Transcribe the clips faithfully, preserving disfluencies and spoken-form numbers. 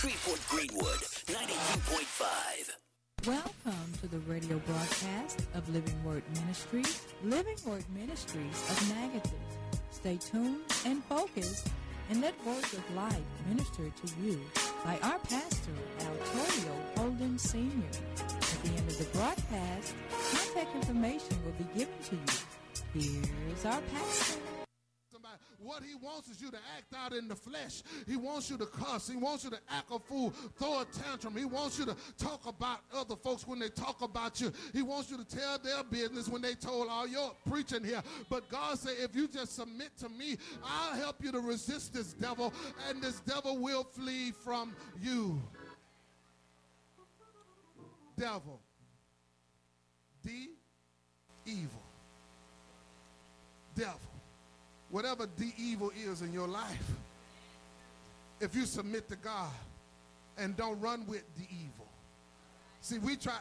Shreveport Greenwood, ninety-two point five. Welcome to the radio broadcast of Living Word Ministries, Living Word Ministries of Natchitoches. Stay tuned and focused and let words of life minister to you by our pastor, Altorio Holden Senior At the end of the broadcast, contact information will be given to you. Here's our pastor. What he wants is you to act out in the flesh. He wants you to cuss. He wants you to act a fool, throw a tantrum. He wants you to talk about other folks when they talk about you. He wants you to tell their business when they told all your preaching here. But God said, if you just submit to me, I'll help you to resist this devil, and this devil will flee from you. Devil. D, evil. Devil. Whatever the evil is in your life, if you submit to God and don't run with the evil. See, we try,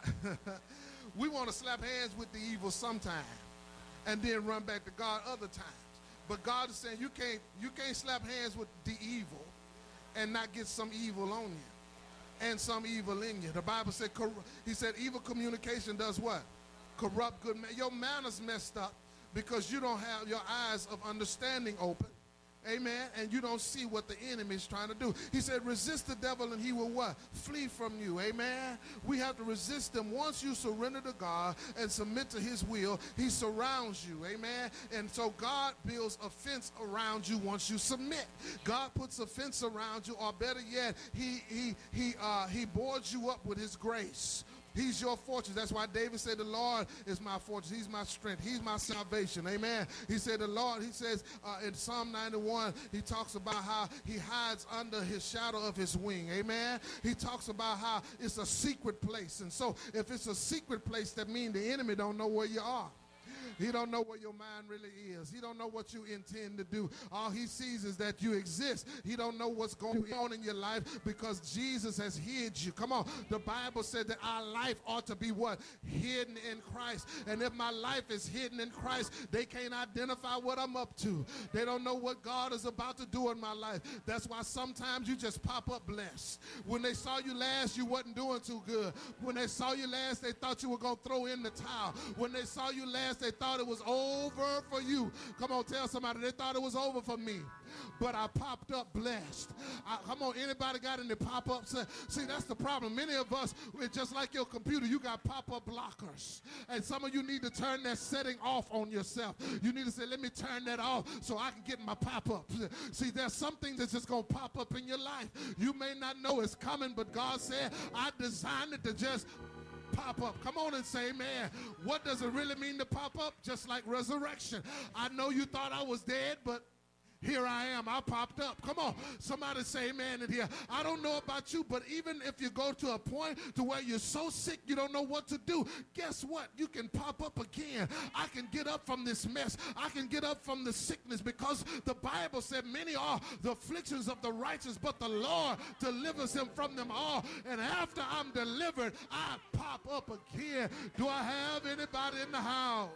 we want to slap hands with the evil sometime and then run back to God other times. But God is saying you can't, you can't slap hands with the evil and not get some evil on you and some evil in you. The Bible said, he said, evil communication does what? Corrupt good man. Your manners messed up because you don't have your eyes of understanding open. Amen. And you don't see what the enemy is trying to do. He said, resist the devil and he will what? Flee from you. Amen. We have to resist him. Once you surrender to God and submit to his will, he surrounds you. Amen. And so God builds a fence around you once you submit. God puts a fence around you, or better yet, he he he uh he boards you up with his grace. He's your fortress. That's why David said, the Lord is my fortress. He's my strength. He's my salvation. Amen. He said, the Lord, he says uh, in Psalm ninety-one, he talks about how he hides under his shadow of his wing. Amen. He talks about how it's a secret place. And so if it's a secret place, that means the enemy don't know where you are. He don't know where your mind really is. He don't know what you intend to do. All he sees is that you exist. He don't know what's going on in your life because Jesus has hid you. Come on. The Bible said that our life ought to be what? Hidden in Christ. And if my life is hidden in Christ, they can't identify what I'm up to. They don't know what God is about to do in my life. That's why sometimes you just pop up blessed. When they saw you last, you wasn't doing too good. When they saw you last, they thought you were going to throw in the towel. When they saw you last, they thought it was over for you. Come on, tell somebody, they thought it was over for me. But I popped up blessed. I, come on, anybody got any pop-ups? See, that's the problem. Many of us, it's just like your computer, you got pop-up blockers. And some of you need to turn that setting off on yourself. You need to say, let me turn that off so I can get my pop-ups. See, there's something that's just going to pop up in your life. You may not know it's coming, but God said, I designed it to just pop up. Come on and say, man, what does it really mean to pop up? Just like resurrection. I know you thought I was dead, but here I am. I popped up. Come on. Somebody say amen in here. I don't know about you, but even if you go to a point to where you're so sick you don't know what to do, guess what? You can pop up again. I can get up from this mess. I can get up from the sickness because the Bible said many are the afflictions of the righteous, but the Lord delivers him from them all. And after I'm delivered, I pop up again. Do I have anybody in the house?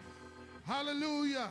Hallelujah.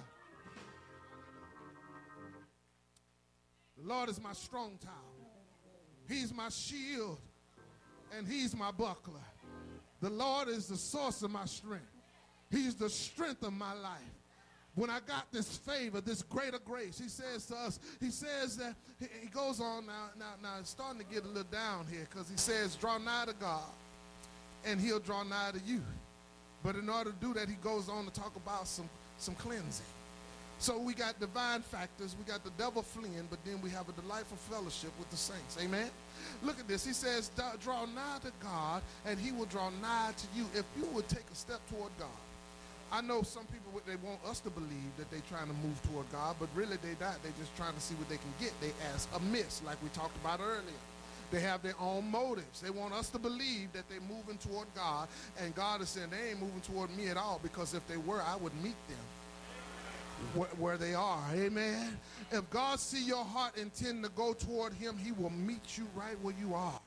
The Lord is my strong tower. He's my shield, and he's my buckler. The Lord is the source of my strength. He's the strength of my life. When I got this favor, this greater grace, he says to us, he says that, he, he goes on now, now, now it's starting to get a little down here because he says, draw nigh to God, and he'll draw nigh to you. But in order to do that, he goes on to talk about some, some cleansing. So we got divine factors, we got the devil fleeing, but then we have a delightful fellowship with the saints. Amen? Look at this. He says, draw nigh to God, and he will draw nigh to you if you would take a step toward God. I know some people, they want us to believe that they're trying to move toward God, but really they not. They're just trying to see what they can get. They ask amiss, like we talked about earlier. They have their own motives. They want us to believe that they're moving toward God, and God is saying they ain't moving toward me at all, because if they were, I would meet them where, where they are. Amen. If God see your heart intend to go toward him, he will meet you right where you are.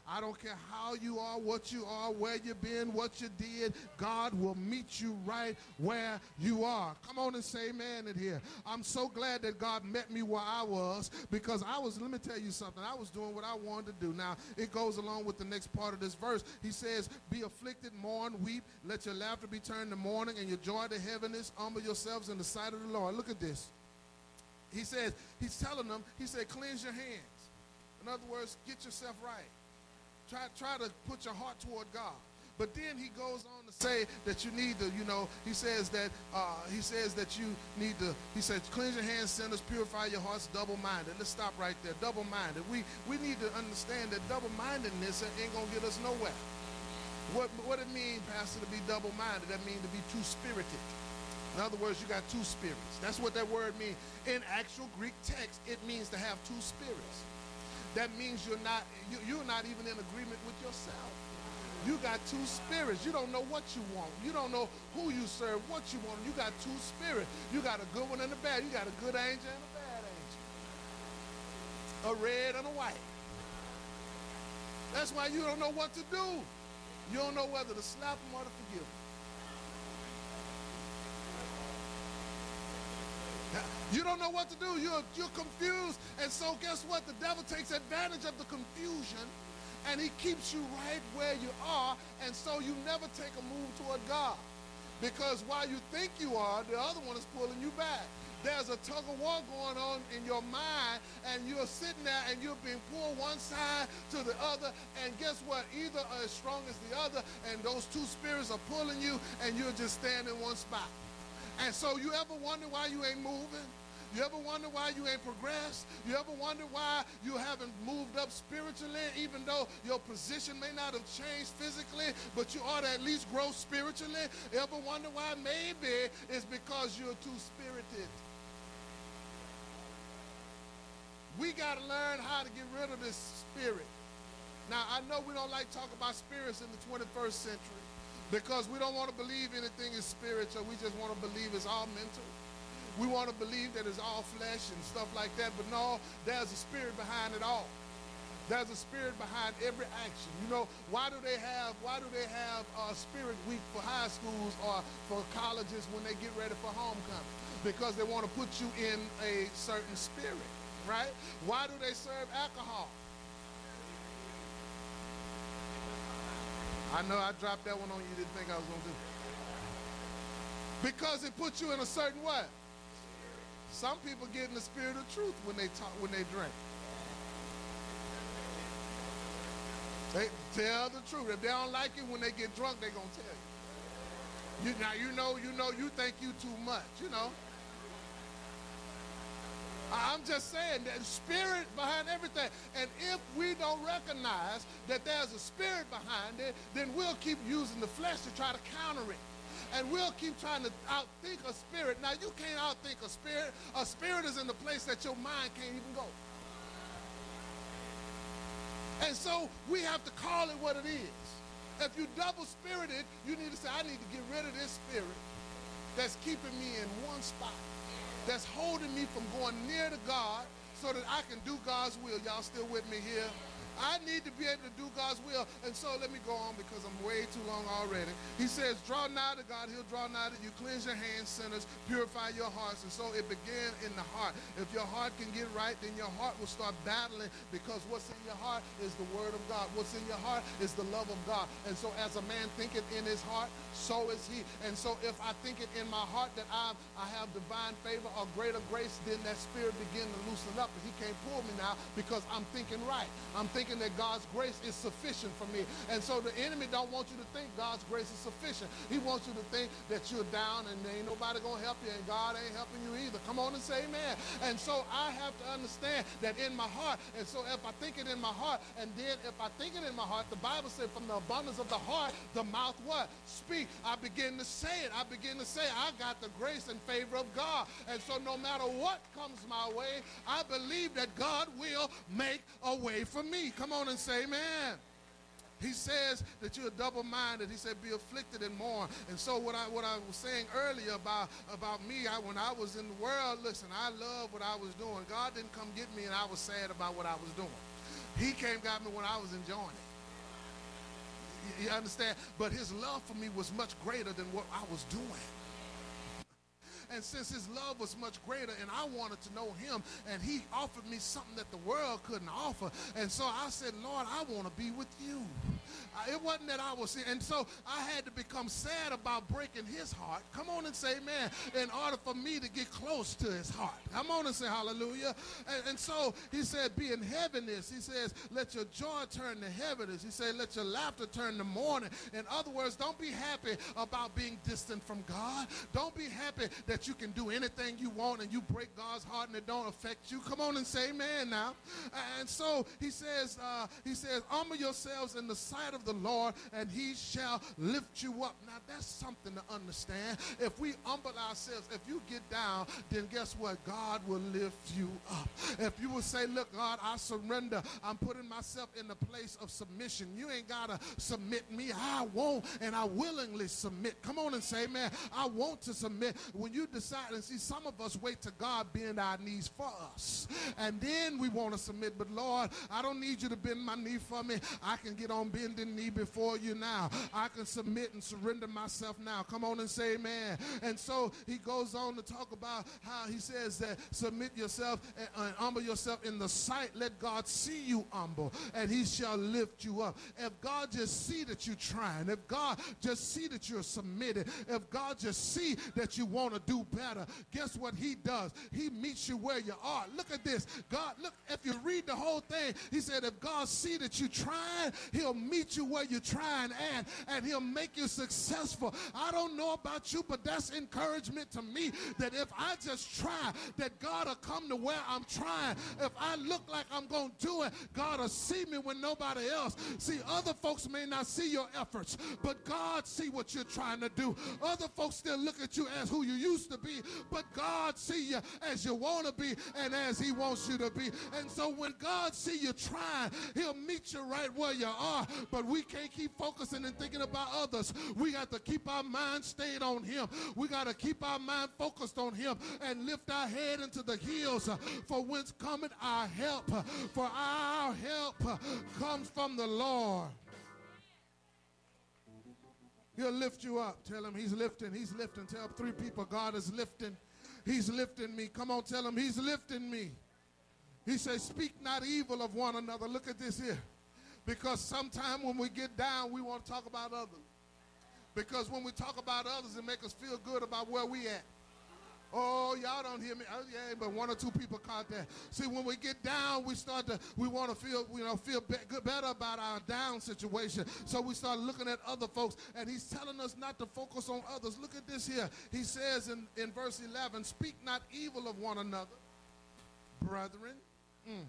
I don't care how you are, what you are, where you've been, what you did. God will meet you right where you are. Come on and say amen in here. I'm so glad that God met me where I was, because I was, let me tell you something, I was doing what I wanted to do. Now, it goes along with the next part of this verse. He says, be afflicted, mourn, weep, let your laughter be turned to mourning and your joy to heaviness. Humble yourselves in the sight of the Lord. Look at this. He says, he's telling them, he said, cleanse your hands. In other words, get yourself right. Try, try to put your heart toward God. But then he goes on to say that you need to, you know, he says that, uh, he says that you need to, he says, cleanse your hands, sinners, purify your hearts, double-minded. Let's stop right there, double-minded. We, we need to understand that double-mindedness ain't going to get us nowhere. What, what it mean, Pastor, to be double-minded? That means to be two-spirited. In other words, you got two spirits. That's what that word means. In actual Greek text, it means to have two spirits. That means you're not, you, you're not even in agreement with yourself. You got two spirits. You don't know what you want. You don't know who you serve, what you want. You got two spirits. You got a good one and a bad. You got a good angel and a bad angel. A red and a white. That's why you don't know what to do. You don't know whether to slap them or to forgive them. You don't know what to do. You're, you're confused. And so guess what? The devil takes advantage of the confusion, and he keeps you right where you are, and so you never take a move toward God. Because while you think you are, the other one is pulling you back. There's a tug of war going on in your mind, and you're sitting there and you're being pulled one side to the other, and guess what? Either are as strong as the other, and those two spirits are pulling you, and you're just standing in one spot. And so you ever wonder why you ain't moving? You ever wonder why you ain't progressed? You ever wonder why you haven't moved up spiritually, even though your position may not have changed physically, but you ought to at least grow spiritually? You ever wonder why? Maybe it's because you're two-spirited. We got to learn how to get rid of this spirit. Now, I know we don't like talk about spirits in the twenty-first century, because we don't want to believe anything is spiritual. We just want to believe it's all mental. We want to believe that it's all flesh and stuff like that. But no, there's a spirit behind it all. There's a spirit behind every action. You know, why do they have, why do they have uh, Spirit Week for high schools or for colleges when they get ready for homecoming? Because they want to put you in a certain spirit, right? Why do they serve alcohol? I know I dropped that one on you, didn't think I was going to do. Because it puts you in a certain way. Some people get in the spirit of truth when they talk, when they drink. They tell the truth. If they don't like it when they get drunk, they're going to tell you. you. Now, you know, you know, you think you too much, you know. I'm just saying that spirit behind everything. And if we don't recognize that there's a spirit behind it, then we'll keep using the flesh to try to counter it. And we'll keep trying to outthink a spirit. Now, you can't outthink a spirit. A spirit is in the place that your mind can't even go. And so we have to call it what it is. If you're double-spirited, you need to say, I need to get rid of this spirit that's keeping me in one spot, that's holding me from going near to God so that I can do God's will. Y'all still with me here? I need to be able to do God's will. And so let me go on because I'm way too long already. He says, draw nigh to God, he'll draw nigh to you. Cleanse your hands, sinners, purify your hearts. And so it began in the heart. If your heart can get right, then your heart will start battling, because what's in your heart is the word of God. What's in your heart is the love of God. And so as a man thinketh in his heart, so is he. And so if I think it in my heart that I'm, I have divine favor or greater grace, then that spirit begin to loosen up. And he can't pull me now because I'm thinking right. I'm thinking that God's grace is sufficient for me. And so the enemy don't want you to think God's grace is sufficient. He wants you to think that you're down and ain't nobody gonna help you and God ain't helping you either. Come on and say amen. And so I have to understand that in my heart. And so if I think it in my heart, and then if I think it in my heart, the Bible said from the abundance of the heart, the mouth what? Speak. I begin to say it. I begin to say, I got the grace and favor of God. And so no matter what comes my way, I believe that God will make a way for me. Come on and say amen. He says that you're double-minded. He said, be afflicted and mourn. And so what I what I was saying earlier about, about me, I, when I was in the world, listen, I love what I was doing. God didn't come get me and I was sad about what I was doing. He came got me when I was enjoying it. You, you understand? But his love for me was much greater than what I was doing. And since his love was much greater and I wanted to know him, and he offered me something that the world couldn't offer. And so I said, Lord, I want to be with you. Uh, it wasn't that I was, and so I had to become sad about breaking his heart. Come on and say amen, in order for me to get close to his heart. Come on and say hallelujah. And, and so he said, be in heaviness. He says, let your joy turn to heaviness. He said, let your laughter turn to mourning. In other words, don't be happy about being distant from God. Don't be happy that you can do anything you want and you break God's heart and it don't affect you. Come on and say amen now. And so he says, uh, he says, humble yourselves in the sight of the Lord, and he shall lift you up. Now, that's something to understand. If we humble ourselves, if you get down, then guess what? God will lift you up. If you will say, look, God, I surrender. I'm putting myself in the place of submission. You ain't got to submit me. I won't, and I willingly submit. Come on and say, man, I want to submit. When you decide, and see, some of us wait till God bend our knees for us, and then we want to submit. But Lord, I don't need you to bend my knee for me. I can get on bending knee before you now. I can submit and surrender myself now. Come on and say amen. And so he goes on to talk about how he says that submit yourself and, and humble yourself in the sight. Let God see you humble, and he shall lift you up. If God just see that you're trying, if God just see that you're submitted, if God just see that you want to do better, guess what he does? He meets you where you are. Look at this. God, look, if you read the whole thing, he said if God see that you're trying, he'll meet you where you're trying at, and he'll make you successful. I don't know about you, but that's encouragement to me, that if I just try, that God will come to where I'm trying. If I look like I'm going to do it, God will see me when nobody else. See, other folks may not see your efforts, but God see what you're trying to do. Other folks still look at you as who you used to be, but God see you as you want to be and as he wants you to be. And so when God see you trying, he'll meet you right where you are. But we can't keep focusing and thinking about others. We got to keep our mind stayed on him. We got to keep our mind focused on him and lift our head into the hills, uh, for whence cometh our help. Uh, for our help uh, comes from the Lord. He'll lift you up. Tell him he's lifting. He's lifting. Tell three people, God is lifting. He's lifting me. Come on, tell him he's lifting me. He says, speak not evil of one another. Look at this here. Because sometimes when we get down, we want to talk about others. Because when we talk about others, it makes us feel good about where we at. Oh, y'all don't hear me. Oh, yeah, but one or two people caught that. See, when we get down, we start to, we want to feel, you know, feel be good, better about our down situation. So we start looking at other folks, and he's telling us not to focus on others. Look at this here. He says in, in verse eleven, speak not evil of one another, brethren. Mm.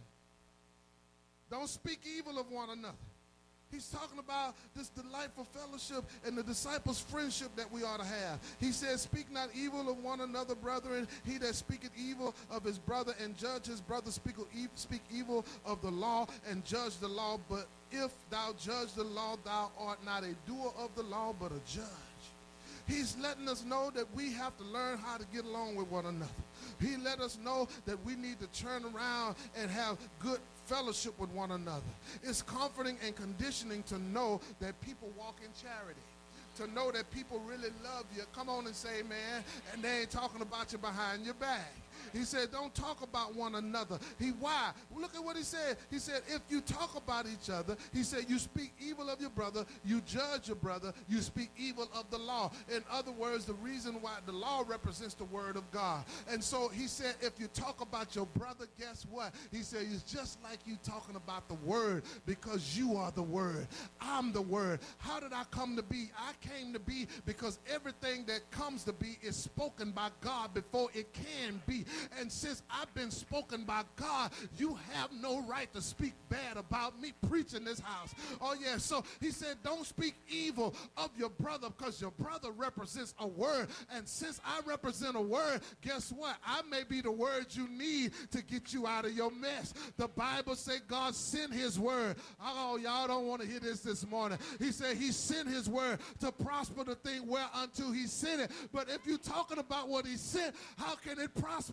Don't speak evil of one another. He's talking about this delightful fellowship and the disciples' friendship that we ought to have. He says, speak not evil of one another, brethren. He that speaketh evil of his brother and judge his brother speak evil of the law and judge the law. But if thou judge the law, thou art not a doer of the law, but a judge. He's letting us know that we have to learn how to get along with one another. He let us know that we need to turn around and have good fellowship with one another. It's comforting and conditioning to know that people walk in charity, to know that people really love you. Come on and say, man, and they ain't talking about you behind your back. He said, don't talk about one another. He, why? Look at what he said. He said, if you talk about each other, he said, you speak evil of your brother, you judge your brother, you speak evil of the law. In other words, the reason why the law represents the word of God. And so he said, if you talk about your brother, guess what? He said, it's just like you talking about the word, because you are the word. I'm the word. How did I come to be? I came to be because everything that comes to be is spoken by God before it can be. And since I've been spoken by God, you have no right to speak bad about me preaching this house. Oh, yeah. So he said, don't speak evil of your brother, because your brother represents a word. And since I represent a word, guess what? I may be the word you need to get you out of your mess. The Bible says God sent his word. Oh, y'all don't want to hear this this morning. He said he sent his word to prosper the thing whereunto he sent it. But if you're talking about what he sent, how can it prosper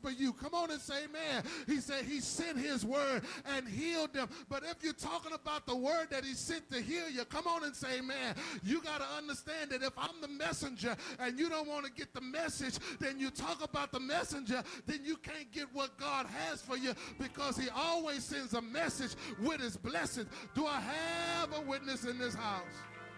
for you. Come on and say amen. He said he sent his word and healed them. But if you're talking about the word that he sent to heal you, come on and say amen. You got to understand that if I'm the messenger and you don't want to get the message, then you talk about the messenger, then you can't get what God has for you, because he always sends a message with his blessings. Do I have a witness in this house?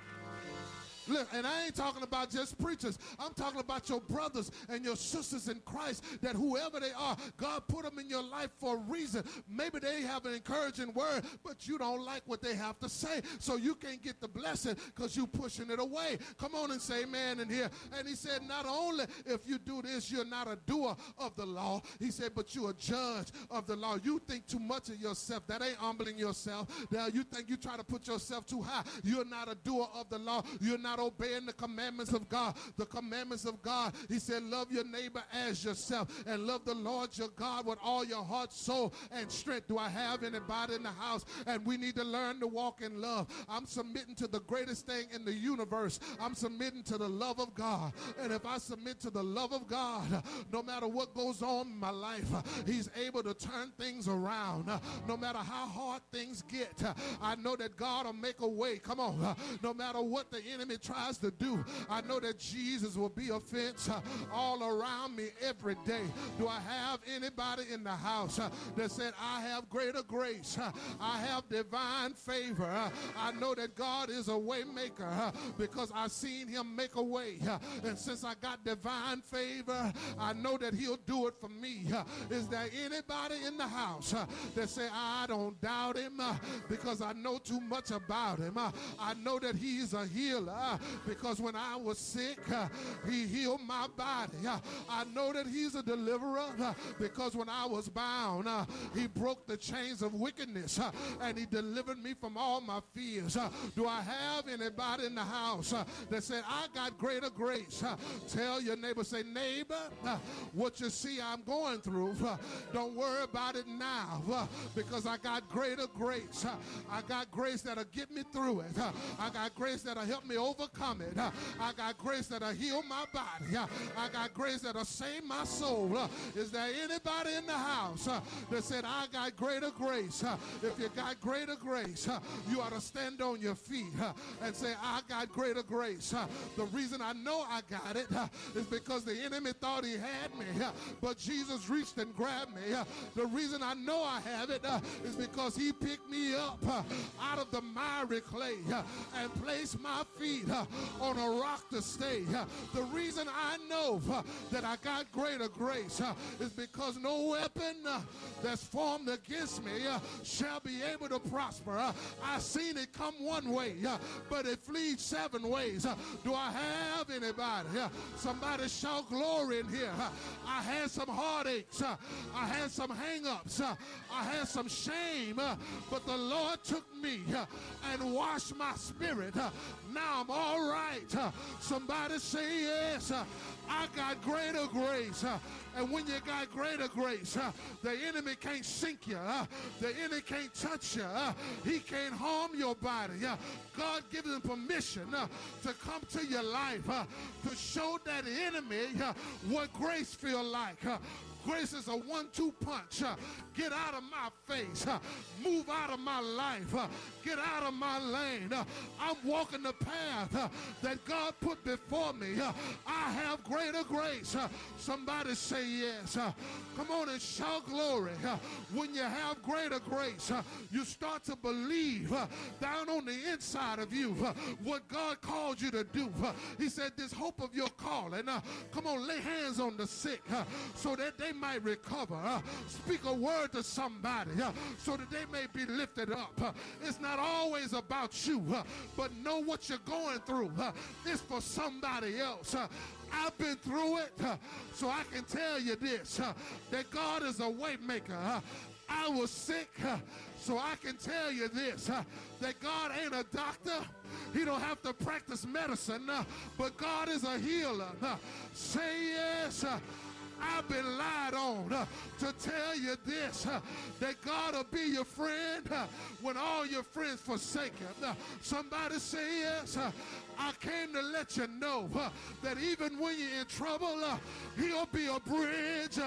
Look, and I ain't talking about just preachers. I'm talking about your brothers and your sisters in Christ, that whoever they are, God put them in your life for a reason. Maybe they have an encouraging word, but you don't like what they have to say, so you can't get the blessing because you pushing it away. Come on and say amen in here. And he said, not only if you do this, you're not a doer of the law. He said, but you're a judge of the law. You think too much of yourself. That ain't humbling yourself. Now you think you try to put yourself too high. You're not a doer of the law. You're not obeying the commandments of God. The commandments of God, he said, love your neighbor as yourself, and love the Lord your God with all your heart, soul, and strength. Do I have anybody in the house? And we need to learn to walk in love. I'm submitting to the greatest thing in the universe. I'm submitting to the love of God. And if I submit to the love of God, no matter what goes on in my life, he's able to turn things around. No matter how hard things get, I know that God will make a way. Come on. No matter what the enemy tries to do, I know that Jesus will be a fence uh, all around me every day. Do I have anybody in the house uh, that said, I have greater grace, uh, I have divine favor, uh, I know that God is a way maker uh, because I've seen him make a way, uh, and since I got divine favor, I know that he'll do it for me. Uh, is there anybody in the house uh, that say, I don't doubt him uh, because I know too much about him? Uh, I know that he's a healer uh, because when I was sick, uh, he healed my body. Uh, I know that he's a deliverer uh, because when I was bound, uh, he broke the chains of wickedness uh, and he delivered me from all my fears. Uh, do I have anybody in the house uh, that said, I got greater grace? Uh, tell your neighbor, say, neighbor, uh, what you see I'm going through, uh, don't worry about it now uh, because I got greater grace. Uh, I got grace that'll get me through it. Uh, I got grace that'll help me overcome it. Uh, I got grace that'll heal my body. Uh, I got grace that'll save my soul. Uh, is there anybody in the house uh, that said, I got greater grace? Uh, if you got greater grace, uh, you ought to stand on your feet uh, and say, I got greater grace. Uh, the reason I know I got it uh, is because the enemy thought he had me, uh, but Jesus reached and grabbed me. Uh, the reason I know I have it uh, is because he picked me up uh, out of the miry clay uh, and placed my feet uh, on a rock to stay. Uh, the reason I know uh, that I got greater grace uh, is because no weapon uh, that's formed against me uh, shall be able to prosper. Uh, I seen it come one way, uh, but it flees seven ways. Uh, do I have anybody? Uh, somebody shout glory in here. Uh, I had some heartaches. Uh, I had some hang-ups. Uh, I had some shame, uh, but the Lord took me uh, and washed my spirit. Uh, now I'm all right. Uh, somebody say yes. Uh, I got greater grace. Uh, and when you got greater grace, uh, the enemy can't sink you. Uh, the enemy can't touch you. Uh, he can't harm your body. Uh, God gives him permission uh, to come to your life uh, to show that enemy uh, what grace feel like. Uh, Grace is a one two punch. Uh, get out of my face. Uh, move out of my life. Uh, get out of my lane. Uh, I'm walking the path uh, that God put before me. Uh, I have greater grace. Uh, somebody say yes. Uh, come on and shout glory. Uh, when you have greater grace, uh, you start to believe uh, down on the inside of you uh, what God called you to do. Uh, he said, this hope of your calling. Uh, come on, lay hands on the sick uh, so that they might recover. Uh, speak a word to somebody uh, so that they may be lifted up. Uh, it's not always about you, uh, but know what you're going through. Uh, it's for somebody else. Uh, I've been through it, uh, so I can tell you this, uh, that God is a way maker. Uh, I was sick, uh, so I can tell you this, uh, that God ain't a doctor. He don't have to practice medicine, uh, but God is a healer. Uh, say yes. Uh, I've been lied on uh, to tell you this, uh, that God will be your friend uh, when all your friends forsake him. Uh, somebody say yes. Uh, I came to let you know uh, that even when you're in trouble, uh, he'll be a bridge uh,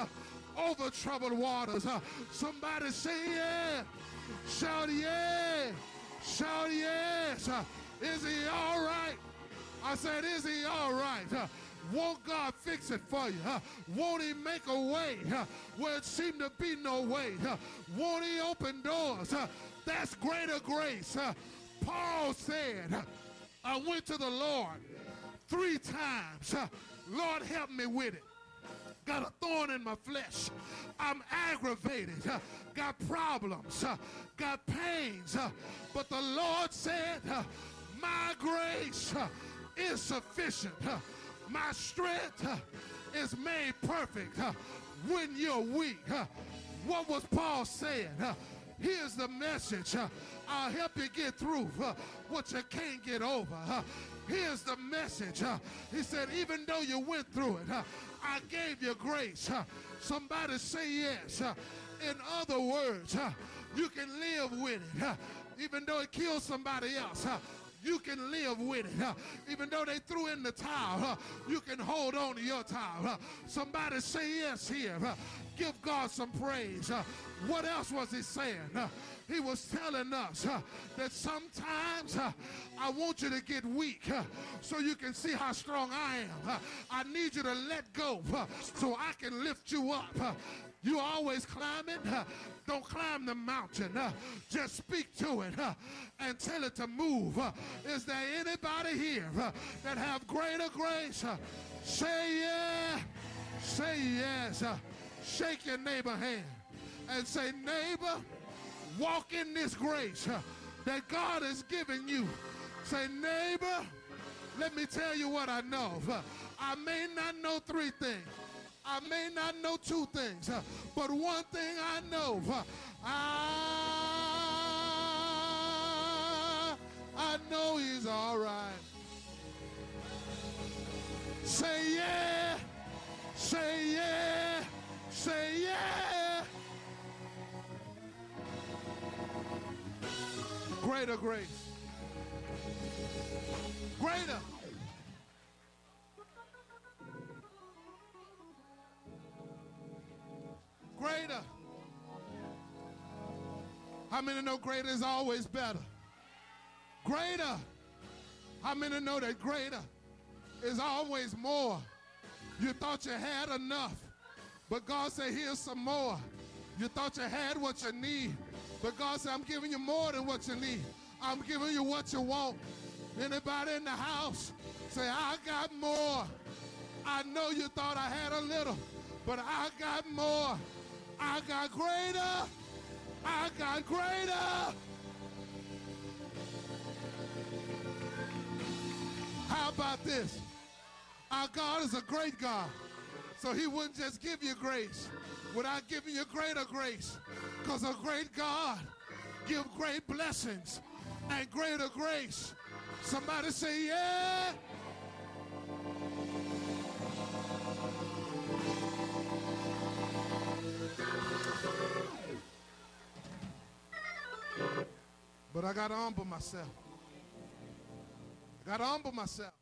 over troubled waters. Uh, somebody say yeah. Shout yeah. Shout yes. Uh, is he all right? I said, is he all right? Uh, won't God fix it for you? Uh, won't he make a way uh, where it seemed to be no way? Uh, won't he open doors? Uh, that's greater grace. Uh, Paul said, uh, I went to the Lord three times. Uh, Lord, help me with it. Got a thorn in my flesh. I'm aggravated. Uh, got problems. Uh, got pains. Uh, but the Lord said, uh, my grace uh, is sufficient. Uh, my strength uh, is made perfect uh, when you're weak. Uh, what was Paul saying? Uh, here's the message. Uh, I'll help you get through uh, what you can't get over. Uh, here's the message. Uh, he said, even though you went through it, uh, I gave you grace. Uh, somebody say yes. Uh, in other words, uh, you can live with it. Uh, even though it kills somebody else, uh, you can live with it. Uh, even though they threw in the towel, uh, you can hold on to your towel. Uh, somebody say yes here. Uh, give God some praise. Uh, what else was he saying? Uh, he was telling us uh, that sometimes uh, I want you to get weak uh, so you can see how strong I am. Uh, I need you to let go uh, so I can lift you up. Uh, you always climbing? Uh, don't climb the mountain. Uh, just speak to it uh, and tell it to move. Uh, is there anybody here uh, that have greater grace? Uh, say yeah. Say yes. Uh, shake your neighbor hand and say, neighbor, walk in this grace uh, that God has given you. Say, neighbor, let me tell you what I know. Uh, I may not know three things. I may not know two things. Uh, but one thing I know. Uh, I, I know he's all right. Say yeah. Say yeah. Say yeah. Greater grace. Greater. Greater. How many know greater is always better? Greater. How many know that greater is always more? You thought you had enough, but God said, here's some more. You thought you had what you need, but God said, I'm giving you more than what you need. I'm giving you what you want. Anybody in the house say, I got more. I know you thought I had a little, but I got more. I got greater. I got greater. How about this? Our God is a great God. So he wouldn't just give you grace without giving you greater grace. Because a great God gives great blessings and greater grace. Somebody say, yeah. But I got to humble myself. I got to humble myself.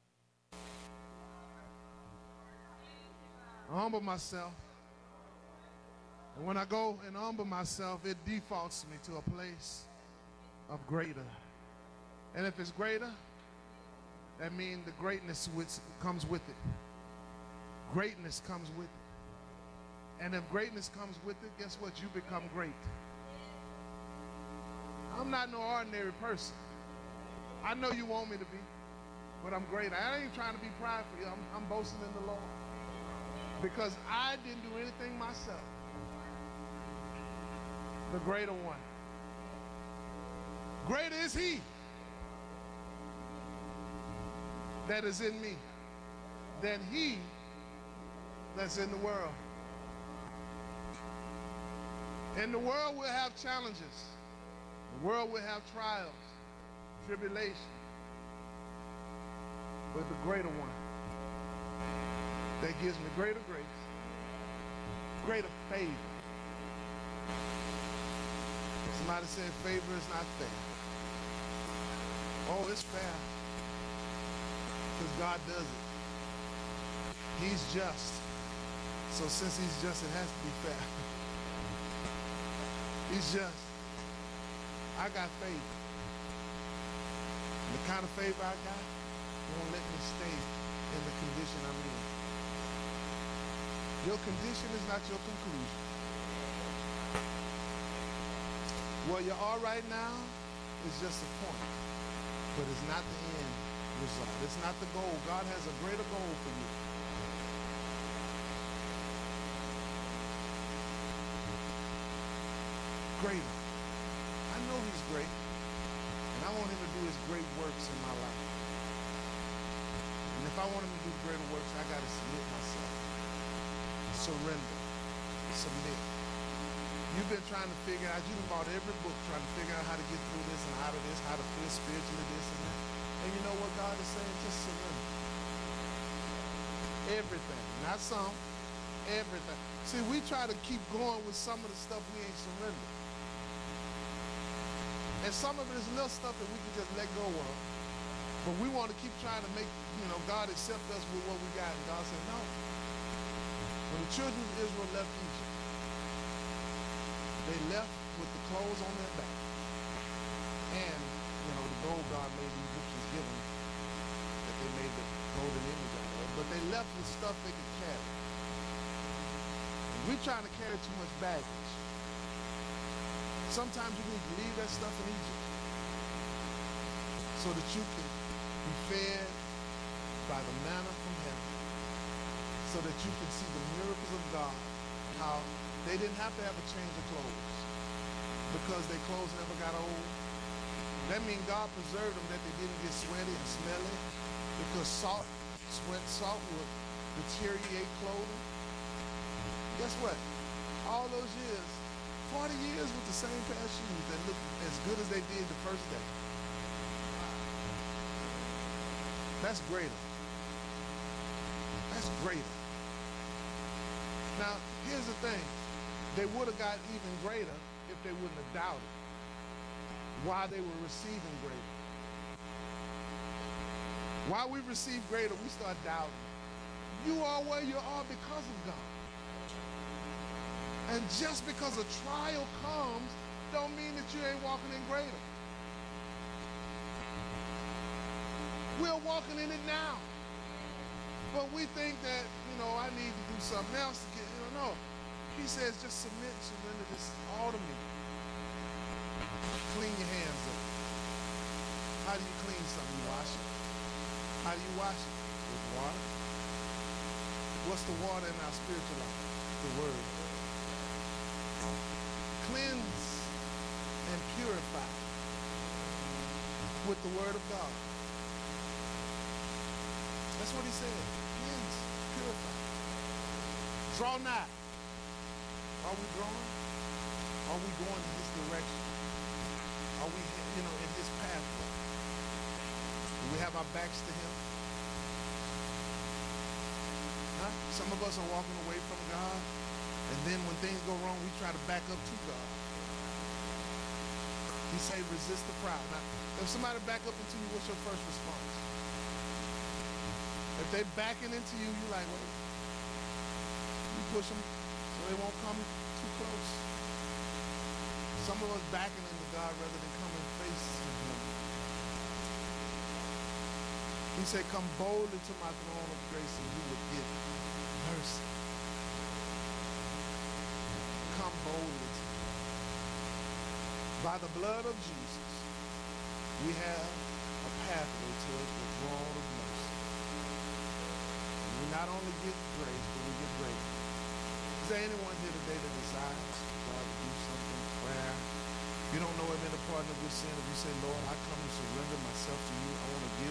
I humble myself. And when I go and humble myself, it defaults me to a place of greater. And if it's greater, that means the greatness which comes with it. Greatness comes with it. And if greatness comes with it, guess what? You become great. I'm not no ordinary person. I know you want me to be, but I'm great. I ain't trying to be prideful. I'm, I'm boasting in the Lord. Because I didn't do anything myself. The greater one. Greater is he that is in me than he that's in the world. In the world we'll have challenges. The world will have trials, tribulation. But the greater one that gives me greater grace, greater favor. Somebody said favor is not fair. Oh, it's fair. Because God does it. He's just. So since he's just, it has to be fair. He's just. I got favor. And the kind of favor I got won't let me stay in the condition I'm in. Your condition is not your conclusion. Where you are right now is just a point, but it's not the end result. It's not the goal. God has a greater goal for you. Greater. I know he's great, and I want him to do his great works in my life. And if I want him to do greater works, I got to submit myself. Surrender. Submit. You've been trying to figure out, you've bought every book trying to figure out how to get through this and out of this, how to feel spiritually, this and that. And you know what God is saying? Just surrender. Everything. Not some. Everything. See, we try to keep going with some of the stuff we ain't surrendered. And some of it is little stuff that we can just let go of. But we want to keep trying to make, you know, God accept us with what we got. And God said, no. When the children of Israel left Egypt, they left with the clothes on their back. And, you know, the gold God made the Egyptians give them, that they made the golden image out of. But they left with stuff they could carry. And we're trying to carry too much baggage. Sometimes you need to leave that stuff in Egypt so that you can be fed by the manna from heaven, so that you can see the miracles of God, how they didn't have to have a change of clothes because their clothes never got old. That means God preserved them, that they didn't get sweaty and smelly, because salt, sweat, salt would deteriorate clothing. Guess what? All those years, forty years with the same pair of shoes that look as good as they did the first day. That's greater. That's greater. Now, here's the thing. They would have got even greater if they wouldn't have doubted while they were receiving greater. While we receive greater, we start doubting. You are where you are because of God. And just because a trial comes, don't mean that you ain't walking in greater. We're walking in it now. But we think that, you know, I need to do something else to get, you know, no. He says, just submit, surrender this all to me. Clean your hands up. How do you clean something? You wash it. How do you wash it? With water. What's the water in our spiritual life? The Word. Cleanse and purify with the Word of God. That's what he said. Cleanse, purify. Draw nigh. Are we drawing? Are we going in his direction? Are we, you know, in his pathway? Do we have our backs to him? Huh? Some of us are walking away from God, and then when things go wrong, we try to back up to God. He say, resist the proud. Now, if somebody back up into you, what's your first response? If they backing into you, you like, wait. You push them so they won't come too close. Some of us backing into God rather than coming facing him. He said, come boldly to my throne of grace and you will get mercy. Come boldly to me. By the blood of Jesus, we have a pathway to the throne of mercy. And we not only get grace, but we get greater. Is there anyone here today that desires God to do something in prayer? If you don't know him in the pardon of your sin, if you say, Lord, I come to surrender myself to you, I want to give